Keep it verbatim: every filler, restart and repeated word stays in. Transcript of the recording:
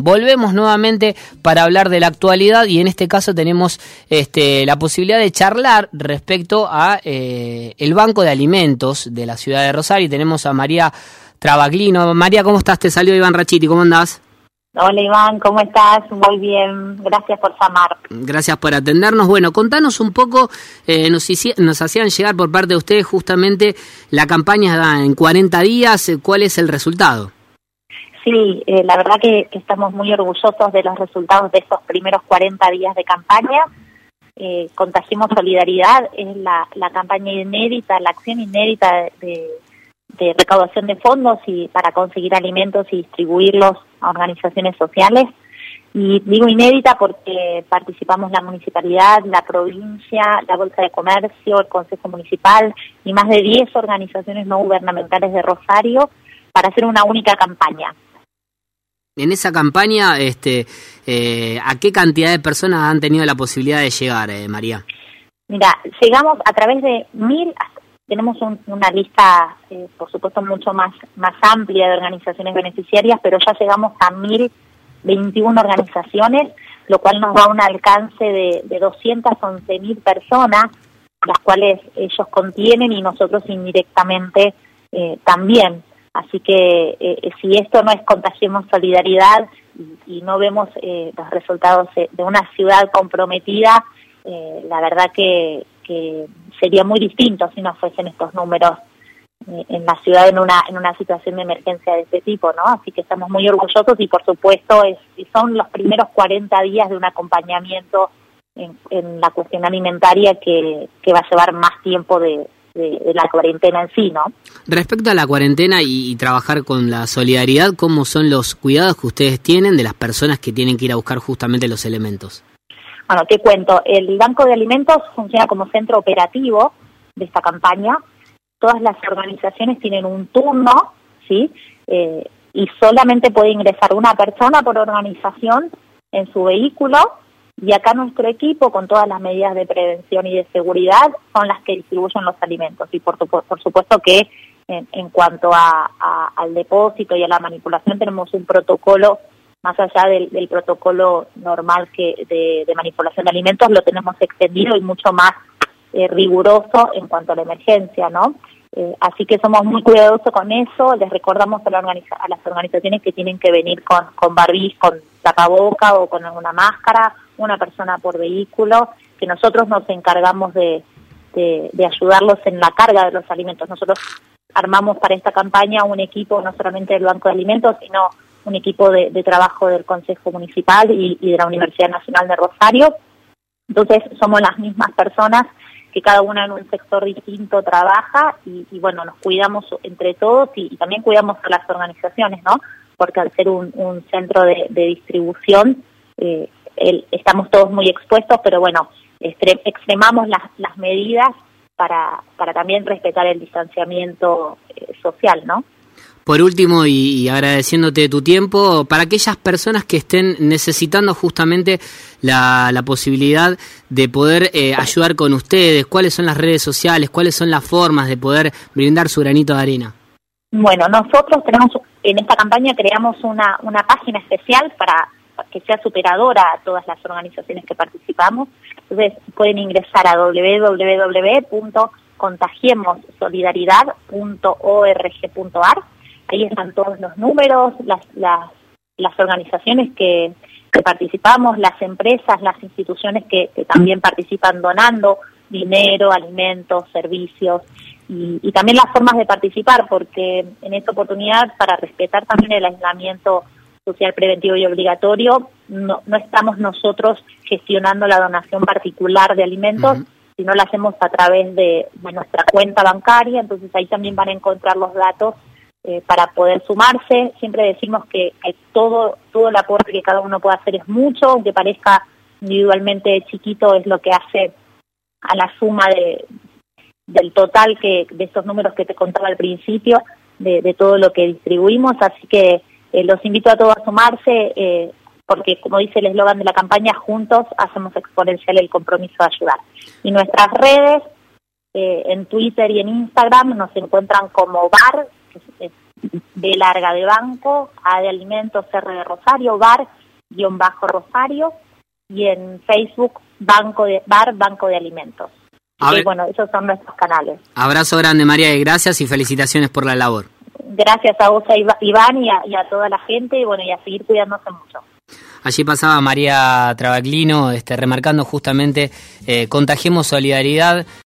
volvemos nuevamente para hablar de la actualidad y en este caso tenemos este, la posibilidad de charlar respecto a eh, el Banco de Alimentos de la ciudad de Rosario y tenemos a María Travaglino. María, ¿cómo estás? Te salió Iván Rachiti, ¿cómo andás? Hola Iván, ¿cómo estás? Muy bien, gracias por llamar. Gracias por atendernos. Bueno, contanos un poco, eh, nos, hici- nos hacían llegar por parte de ustedes justamente la campaña en cuarenta días, ¿cuál es el resultado? Sí, eh, la verdad que, que estamos muy orgullosos de los resultados de estos primeros cuarenta días de campaña. Eh, Contagiemos Solidaridad es la, la campaña inédita, la acción inédita de, de, de recaudación de fondos y para conseguir alimentos y distribuirlos a organizaciones sociales. Y digo inédita porque participamos la municipalidad, la provincia, la Bolsa de Comercio, el Consejo Municipal y más de diez organizaciones no gubernamentales de Rosario para hacer una única campaña. En esa campaña, este, eh, ¿a qué cantidad de personas han tenido la posibilidad de llegar, eh, María? Mira, llegamos a través de mil, tenemos un, una lista, eh, por supuesto, mucho más, más amplia de organizaciones beneficiarias, pero ya llegamos a mil veintiuna organizaciones, lo cual nos da un alcance de, de doscientas once mil personas, las cuales ellos contienen y nosotros indirectamente eh, también. Así que eh, si esto no es Contagiemos Solidaridad y, y no vemos eh, los resultados de una ciudad comprometida, eh, la verdad que, que sería muy distinto si no fuesen estos números eh, en la ciudad en una en una situación de emergencia de este tipo, ¿no? Así que estamos muy orgullosos y por supuesto es, son los primeros cuarenta días de un acompañamiento en, en la cuestión alimentaria que, que va a llevar más tiempo de De, de la cuarentena en sí, ¿no? Respecto a la cuarentena y, y trabajar con la solidaridad, ¿cómo son los cuidados que ustedes tienen de las personas que tienen que ir a buscar justamente los elementos? Bueno, te cuento, el Banco de Alimentos funciona como centro operativo de esta campaña. Todas las organizaciones tienen un turno, ¿sí? Eh, y solamente puede ingresar una persona por organización en su vehículo. Y acá nuestro equipo, con todas las medidas de prevención y de seguridad, son las que distribuyen los alimentos. Y por, por supuesto que en, en cuanto a, a, al depósito y a la manipulación tenemos un protocolo, más allá del, del protocolo normal que de, de manipulación de alimentos, lo tenemos extendido y mucho más eh, riguroso en cuanto a la emergencia, ¿no? Eh, así que somos muy cuidadosos con eso. Les recordamos a, la organiza- a las organizaciones que tienen que venir con, con barbiz, con tapaboca o con alguna máscara, una persona por vehículo, que nosotros nos encargamos de, de, de ayudarlos en la carga de los alimentos. Nosotros armamos para esta campaña un equipo no solamente del Banco de Alimentos, sino un equipo de, de trabajo del Consejo Municipal y, y de la Universidad Nacional de Rosario. Entonces somos las mismas personas que cada una en un sector distinto trabaja y, y bueno, nos cuidamos entre todos y, y también cuidamos a las organizaciones, ¿no? Porque al ser un, un centro de, de distribución, eh, el, estamos todos muy expuestos, pero bueno, extre, extremamos las, las medidas para, para también respetar el distanciamiento eh, social, ¿no? Por último, y, y agradeciéndote tu tiempo, para aquellas personas que estén necesitando justamente la, la posibilidad de poder eh, ayudar con ustedes, ¿cuáles son las redes sociales, cuáles son las formas de poder brindar su granito de arena? Bueno, nosotros tenemos en esta campaña creamos una, una página especial para que sea superadora a todas las organizaciones que participamos. Entonces pueden ingresar a doble u doble u doble u punto contagiemos solidaridad punto org punto a r. Ahí están todos los números, las, las, las organizaciones que, que participamos, las empresas, las instituciones que, que también participan donando dinero, alimentos, servicios y, y también las formas de participar, porque en esta oportunidad, para respetar también el aislamiento social preventivo y obligatorio, no, no estamos nosotros gestionando la donación particular de alimentos, uh-huh. sino la hacemos a través de, de nuestra cuenta bancaria. Entonces ahí también van a encontrar los datos Eh, para poder sumarse. Siempre decimos que, que todo todo el aporte que cada uno puede hacer es mucho, aunque parezca individualmente chiquito, es lo que hace a la suma de del total que de estos números que te contaba al principio, de, de todo lo que distribuimos. Así que eh, los invito a todos a sumarse, eh, porque como dice el eslogan de la campaña, juntos hacemos exponencial el compromiso de ayudar. Y nuestras redes, eh, en Twitter y en Instagram, nos encuentran como bar, que es B larga de banco, A de alimentos, R de Rosario, bar, guión bajo Rosario, y en Facebook, banco de bar, banco de alimentos. Y bueno, esos son nuestros canales. Abrazo grande, María, y gracias y felicitaciones por la labor. Gracias a vos, a Iván, y a, y a toda la gente, y bueno, y a seguir cuidándose mucho. Allí pasaba María Travaglino, este, remarcando justamente, eh, contagiemos solidaridad.